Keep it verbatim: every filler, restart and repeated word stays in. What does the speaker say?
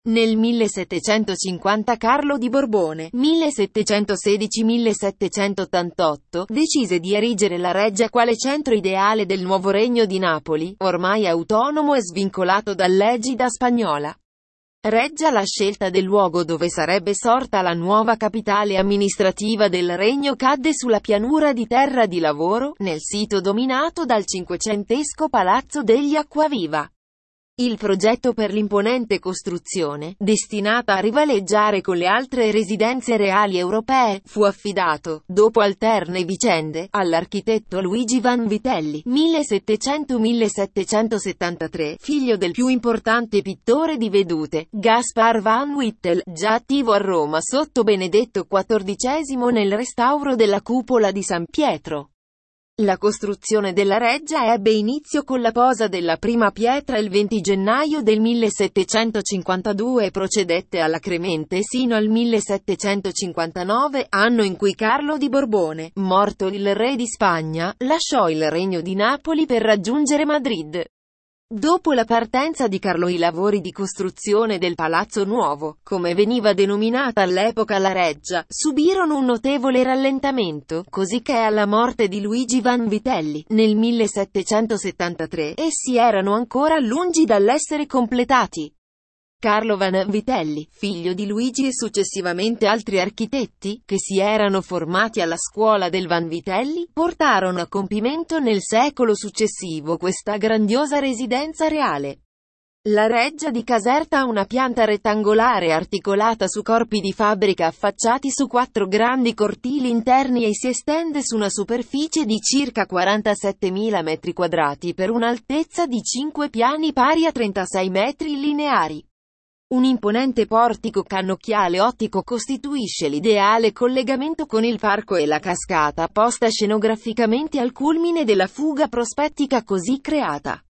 Nel millesettecentocinquanta Carlo di Borbone, millesettecentosedici-millesettecentottantotto, decise di erigere la Reggia quale centro ideale del nuovo regno di Napoli, ormai autonomo e svincolato dall'egida spagnola. Reggia, la scelta del luogo dove sarebbe sorta la nuova capitale amministrativa del regno, cadde sulla pianura di Terra di Lavoro, nel sito dominato dal cinquecentesco Palazzo degli Acquaviva. Il progetto per l'imponente costruzione, destinata a rivaleggiare con le altre residenze reali europee, fu affidato, dopo alterne vicende, all'architetto Luigi Vanvitelli, millesettecento-millesettecentosettantatré, figlio del più importante pittore di vedute, Gaspar van Wittel, già attivo a Roma sotto Benedetto quattordicesimo nel restauro della cupola di San Pietro. La costruzione della Reggia ebbe inizio con la posa della prima pietra il venti gennaio del millesettecentocinquantadue e procedette alacremente sino al millesettecentocinquantanove, anno in cui Carlo di Borbone, morto il re di Spagna, lasciò il regno di Napoli per raggiungere Madrid. Dopo la partenza di Carlo i lavori di costruzione del Palazzo Nuovo, come veniva denominata all'epoca la Reggia, subirono un notevole rallentamento, cosicché alla morte di Luigi Vanvitelli, nel millesettecentosettantatré, essi erano ancora lungi dall'essere completati. Carlo Vanvitelli, figlio di Luigi e successivamente altri architetti, che si erano formati alla scuola del Vanvitelli, portarono a compimento nel secolo successivo questa grandiosa residenza reale. La Reggia di Caserta ha una pianta rettangolare articolata su corpi di fabbrica affacciati su quattro grandi cortili interni e si estende su una superficie di circa quarantasettemila metri quadrati per un'altezza di cinque piani pari a trentasei metri lineari. Un imponente portico cannocchiale ottico costituisce l'ideale collegamento con il parco e la cascata posta scenograficamente al culmine della fuga prospettica così creata.